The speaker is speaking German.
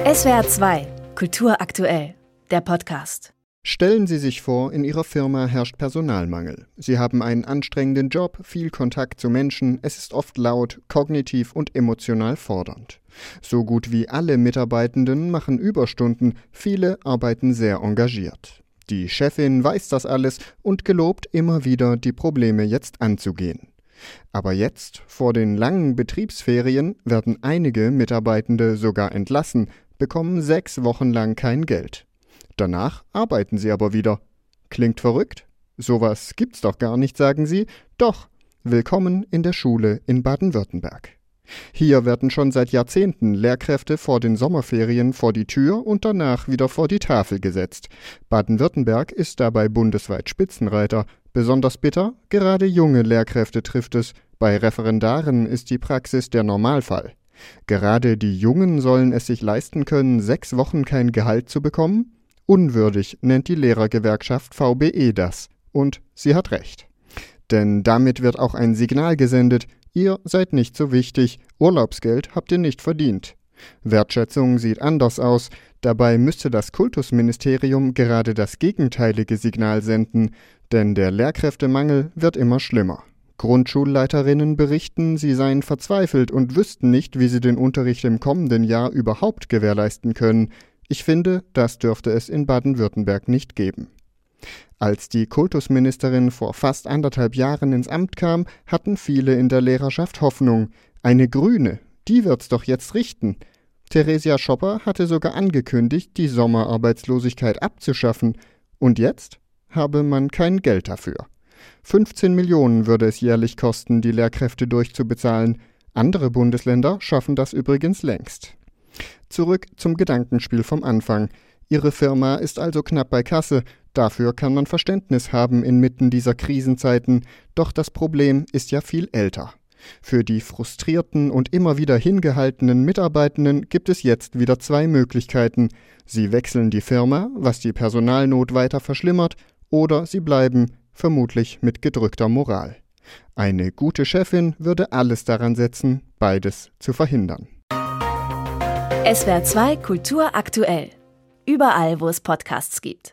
SWR 2, Kultur aktuell, der Podcast. Stellen Sie sich vor, in Ihrer Firma herrscht Personalmangel. Sie haben einen anstrengenden Job, viel Kontakt zu Menschen, es ist oft laut, kognitiv und emotional fordernd. So gut wie alle Mitarbeitenden machen Überstunden, viele arbeiten sehr engagiert. Die Chefin weiß das alles und gelobt immer wieder, die Probleme jetzt anzugehen. Aber jetzt, vor den langen Betriebsferien, werden einige Mitarbeitende sogar entlassen, bekommen 6 Wochen lang kein Geld. Danach arbeiten sie aber wieder. Klingt verrückt? Sowas gibt's doch gar nicht, sagen sie. Doch, willkommen in der Schule in Baden-Württemberg. Hier werden schon seit Jahrzehnten Lehrkräfte vor den Sommerferien vor die Tür und danach wieder vor die Tafel gesetzt. Baden-Württemberg ist dabei bundesweit Spitzenreiter. Besonders bitter, gerade junge Lehrkräfte trifft es. Bei Referendaren ist die Praxis der Normalfall. Gerade die Jungen sollen es sich leisten können, 6 Wochen kein Gehalt zu bekommen? Unwürdig nennt die Lehrergewerkschaft VBE das. Und sie hat recht. Denn damit wird auch ein Signal gesendet: Ihr seid nicht so wichtig, Urlaubsgeld habt ihr nicht verdient. Wertschätzung sieht anders aus. Dabei müsste das Kultusministerium gerade das gegenteilige Signal senden, denn der Lehrkräftemangel wird immer schlimmer. Grundschulleiterinnen berichten, sie seien verzweifelt und wüssten nicht, wie sie den Unterricht im kommenden Jahr überhaupt gewährleisten können. Ich finde, das dürfte es in Baden-Württemberg nicht geben. Als die Kultusministerin vor fast 1,5 Jahren ins Amt kam, hatten viele in der Lehrerschaft Hoffnung. Eine Grüne, die wird's doch jetzt richten. Theresia Schopper hatte sogar angekündigt, die Sommerarbeitslosigkeit abzuschaffen. Und jetzt habe man kein Geld dafür. 15 Millionen würde es jährlich kosten, die Lehrkräfte durchzubezahlen. Andere Bundesländer schaffen das übrigens längst. Zurück zum Gedankenspiel vom Anfang. Ihre Firma ist also knapp bei Kasse. Dafür kann man Verständnis haben inmitten dieser Krisenzeiten. Doch das Problem ist ja viel älter. Für die frustrierten und immer wieder hingehaltenen Mitarbeitenden gibt es jetzt wieder 2 Möglichkeiten. Sie wechseln die Firma, was die Personalnot weiter verschlimmert, oder sie bleiben, vermutlich mit gedrückter Moral. Eine gute Chefin würde alles daran setzen, beides zu verhindern. SWR 2, Kultur aktuell. Überall, wo es Podcasts gibt.